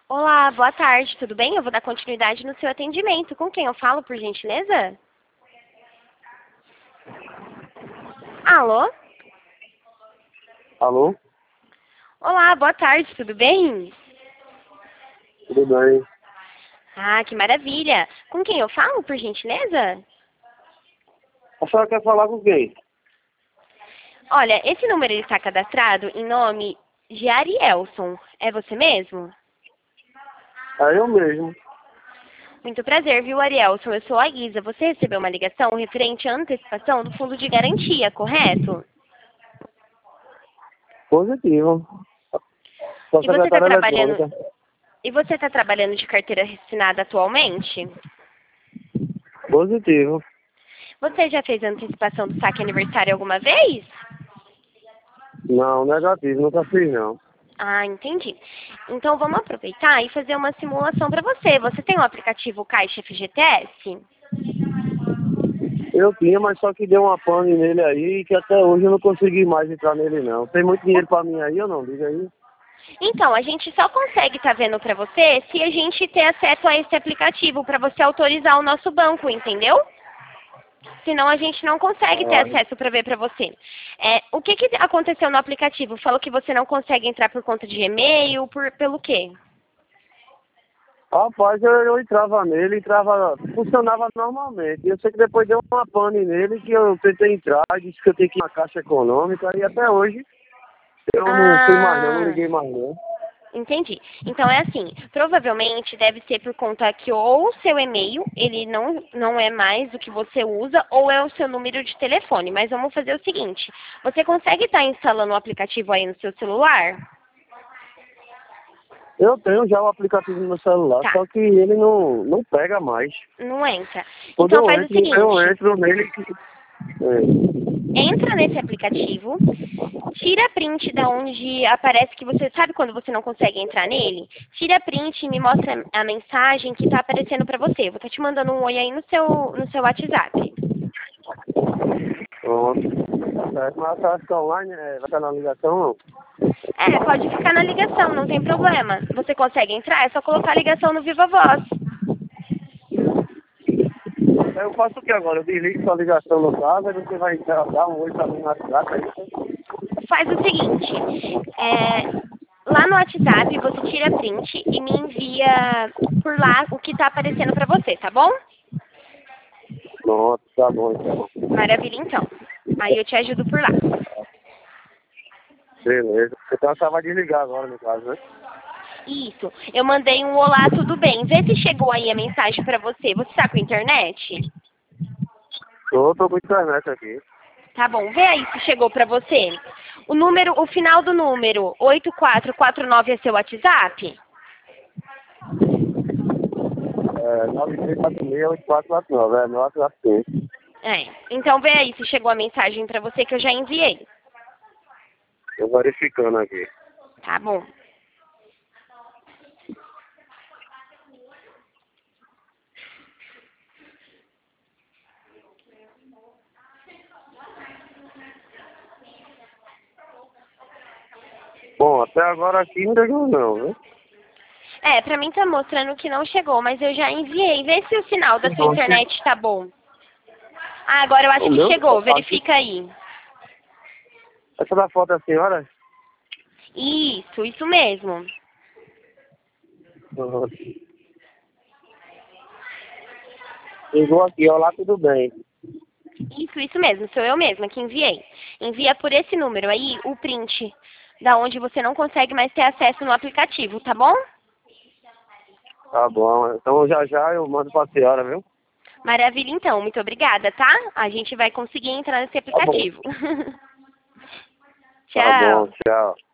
Olá, boa tarde, tudo bem? Eu vou dar continuidade no seu atendimento. Com quem eu falo, por gentileza? Alô? Alô? Olá, boa tarde, tudo bem? Tudo bem? Ah, que maravilha. Com quem eu falo, por gentileza? A senhora quer falar com quem? Olha, esse número ele está cadastrado em nome de Arielson. É você mesmo? É eu mesmo. Muito prazer, viu, Arielson? Eu sou a Isa. Você recebeu uma ligação referente à antecipação do fundo de garantia, correto? Positivo. Sou E você está secretária trabalhando... eletrônica. E você está trabalhando de carteira assinada atualmente? Positivo. Você já fez a antecipação do saque aniversário alguma vez? Não, negativo, nunca fiz não. Ah, entendi. Então vamos aproveitar e fazer uma simulação para você. Você tem o aplicativo Caixa FGTS? Eu tinha, mas só que deu uma pane nele aí que até hoje eu não consegui mais entrar nele não. Tem muito dinheiro pra mim aí ou não? Diga aí. Então, a gente só consegue estar vendo para você se a gente ter acesso a esse aplicativo para você autorizar o nosso banco, entendeu? Senão a gente não consegue ter Ah, acesso para ver para você. O que aconteceu no aplicativo? Falou que você não consegue entrar por conta de e-mail, pelo quê? rapaz, eu entrava nele, funcionava normalmente. Eu sei que depois deu uma pane nele que eu tentei entrar, disse que eu tenho que ir na Caixa Econômica e até hoje eu não fui mais não, não Ah, liguei mais não. entendi. Então é assim, provavelmente deve ser por conta que ou o seu e-mail, ele não é mais o que você usa, ou é o seu número de telefone. Mas vamos fazer o seguinte, você consegue estar instalando o aplicativo aí no seu celular? Eu tenho já o aplicativo no meu celular, Tá, só que ele não pega mais. não entra. Quando Então faz o eu seguinte, entro nele. entra nesse aplicativo, tira print da onde aparece que você sabe quando você não consegue entrar nele? Tira print e me mostra a mensagem que está aparecendo para você. Eu vou estar te mandando um oi aí no seu WhatsApp. Pronto. Certo, mas ela fica online, vai estar na ligação não? Pode ficar na ligação, não tem problema. Você consegue entrar, é só colocar a ligação no Viva Voz. Aí eu faço o que agora? Eu desligo sua ligação no caso, aí você vai dar um oi pra mim no WhatsApp, aí Faz o seguinte, lá no WhatsApp você tira print e me envia por lá o que está aparecendo para você, tá bom? pronto, tá bom então. Maravilha, então. Aí eu te ajudo por lá. Beleza. Então você vai desligar agora no caso, né? Isso. Eu mandei um olá, tudo bem. Vê se chegou aí a mensagem para você. Você tá com internet? Tô com internet aqui. Tá bom. Vê aí se chegou para você. O final do número 8449 é seu WhatsApp? 93468449, meu WhatsApp tem. Então vê aí se chegou a mensagem para você que eu já enviei. Tô verificando aqui. Tá bom. Bom, até agora aqui não chegou não, né? Pra mim tá mostrando que não chegou, mas eu já enviei. Vê se o sinal da sua Então, internet tá bom. Ah, agora eu o acho que meu? chegou. Aqui. Verifica aí. Essa da foto é a senhora? Isso mesmo. Uhum. Chegou aqui, ó, lá tudo bem. Isso mesmo, sou eu mesma que enviei. Envia por esse número aí o print da onde você não consegue mais ter acesso no aplicativo, tá bom? Tá bom, então já já eu mando pra senhora, viu? Maravilha, então. Muito obrigada, tá? A gente vai conseguir entrar nesse Tá bom. aplicativo. Tá bom, Tchau. tchau.